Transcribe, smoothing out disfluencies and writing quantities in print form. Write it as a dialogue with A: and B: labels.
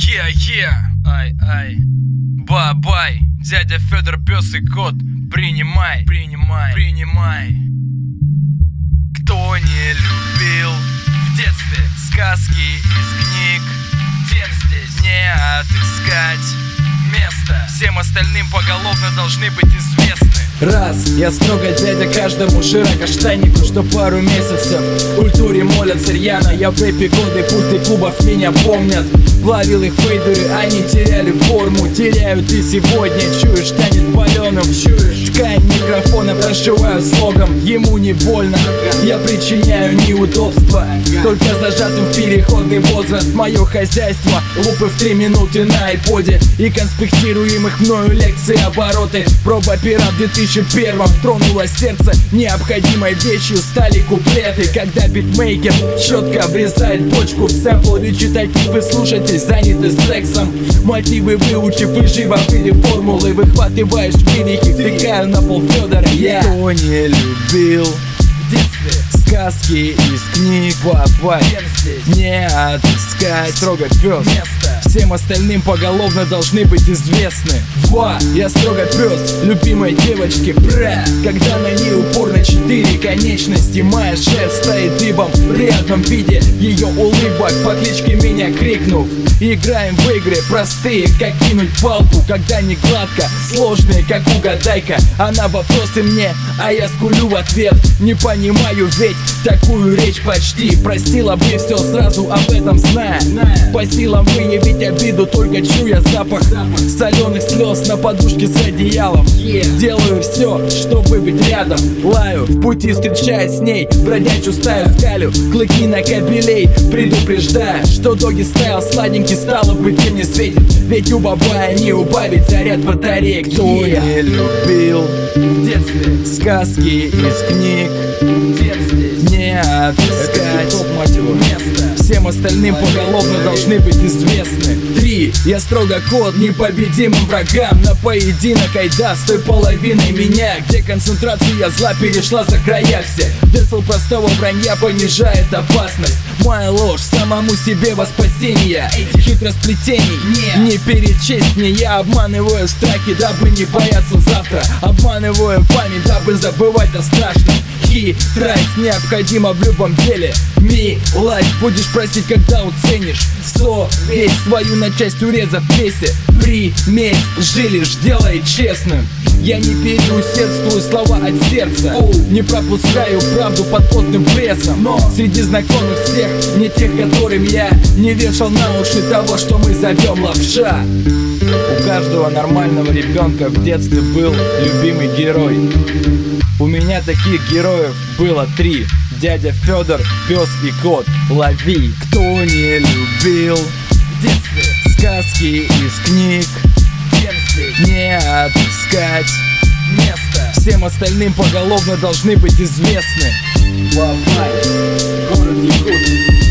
A: Ай, бай, дядя Федор, пес и кот, принимай. Кто не любил в детстве сказки из книг, тем здесь не отыскать место. Всем остальным поголовно должны быть известны.
B: Раз, я строго дядя каждому широкоштаннику, что пару месяцев в культуре молятся рьяно. Я в рэпе годы пульты клубов меня помнят. Плавил их фейдеры, они теряли форму. Теряют и сегодня, чуешь, станет паленым. Ткань микрофона прошиваю слогом. Ему не больно, я причиняю неудобства, только зажатым в переходный возраст. Мое хозяйство, лупы в 3 минуты на айподе и конспектируемых мною лекции обороты. Проба пера в 2001-м тронуло сердце. Необходимой вещью стали куплеты, когда битмейкер четко обрезает бочку в сэмпл. Речи таких вы слушаете, заняты сексом. Мотивы выучив и живо пили формулы, выхватываешь великих, втыкаю на пол Федора. Кто не любил в детстве сказки из книг, не отыскать строго пес. Всем остальным поголовно должны быть известны. Я строго пес любимой девочки, когда на ней упорно 4 конечности. Моя шерсть стоит дыбом при одном виде ее улыбок. По кличке меня крикнув, играем в игры простые, как кинуть палку, когда не гладко, сложные, как угадайка. Она вопросы мне, а я скулю в ответ. Не понимаю, ведь такую речь почти простила бы все сразу, об этом зная. По силам выявить обиду, только чуя запах соленых слез на подушке с одеялом. Делаю все, чтобы быть рядом. Лаю в пути, встречаясь с ней, бродячую стаю скалю, клыки на кобелей, предупреждая, что доги стайл сладенький, стало быть, им не светит. Ведь у бабая не убавить заряд батареек. Кто не любил в детстве сказки из книг, тем здесь не отыскать место. Всем остальным поголовно должны быть известны. 3. Я строго код непобедимым врагам. На поединок айда с той половиной меня, где концентрация зла перешла за края все. Децл простого вранья понижает опасность. Моя ложь самому себе во спасение. Хитросплетений не перечесть мне. Я обманываю страхи, дабы не бояться завтра. Обманываю память, дабы забывать о страшном. Хитрость необходима в любом деле. Милость будешь просить, когда уценишь. Совесть свою на часть урезав в весе. Примесь жилишь, делай честным. Я не переусердствую слова от сердца, не пропускаю правду под плотным прессом. Но среди знакомых всех, не тех, которым я не вешал на уши того, что мы зовем лапша. У каждого нормального ребенка в детстве был любимый герой. У меня таких героев было 3: дядя Федор, пес и кот. Лови. Кто не любил в детстве сказки из книг, тем здесь не отыскать место. Всем остальным поголовно должны быть известны. Город Якутск.